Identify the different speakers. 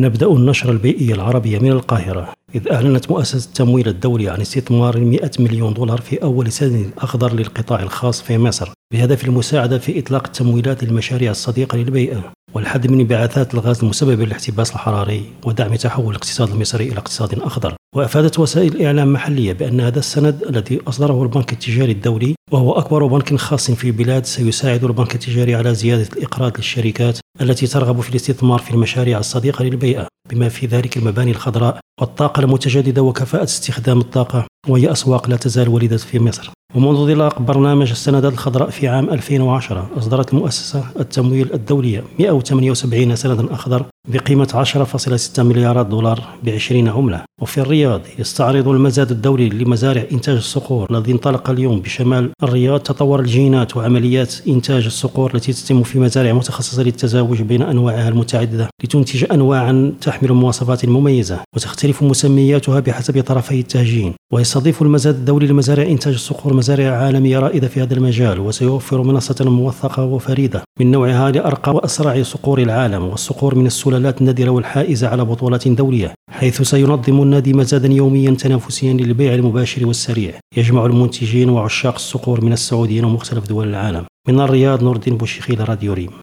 Speaker 1: نبدأ النشر البيئي العربي من القاهرة، إذ أعلنت مؤسسة التمويل الدولي عن استثمار 100 مليون دولار في أول سنة أخضر للقطاع الخاص في مصر، بهدف المساعدة في إطلاق التمويلات للمشاريع الصديقة للبيئة والحد من انبعاثات الغاز المسببة للاحتباس الحراري ودعم تحول الاقتصاد المصري إلى اقتصاد أخضر. وأفادت وسائل إعلام محلية بأن هذا السند الذي أصدره البنك التجاري الدولي، وهو أكبر بنك خاص في البلاد، سيساعد البنك التجاري على زيادة الإقراض للشركات التي ترغب في الاستثمار في المشاريع الصديقة للبيئة، بما في ذلك المباني الخضراء والطاقة المتجددة وكفاءة استخدام الطاقة، وهي أسواق لا تزال وليدة في مصر. ومنذ انطلاق برنامج السندات الخضراء في عام 2010 أصدرت المؤسسة التمويل الدولية 178 سندا أخضر بقيمة 10.6 مليارات دولار ب20 عملة. وفي الرياض يستعرض المزاد الدولي لمزارع إنتاج الصقور الذي انطلق اليوم بشمال الرياض تطور الجينات وعمليات إنتاج الصقور التي تتم في مزارع متخصصة للتزاوج بين أنواعها المتعددة لتنتج أنواعا تحمل مواصفات مميزة وتختلف مسمياتها بحسب طرفي التهجين. ويستضيف المزاد الدولي لمزارع إنتاج الصقور مزارع عالمية رائدة في هذا المجال، وسيوفر منصة موثقة وفريدة من نوعها لأرقى وأسرع صقور العالم، والصقور من السلالات النادرة والحائزة على بطولات دولية، حيث سينظم النادي مزادا يوميا تنافسيا للبيع المباشر والسريع يجمع المنتجين وعشاق الصقور من السعوديين ومختلف دول العالم. من الرياض، نور الدين بوشيخي لراديو ريم.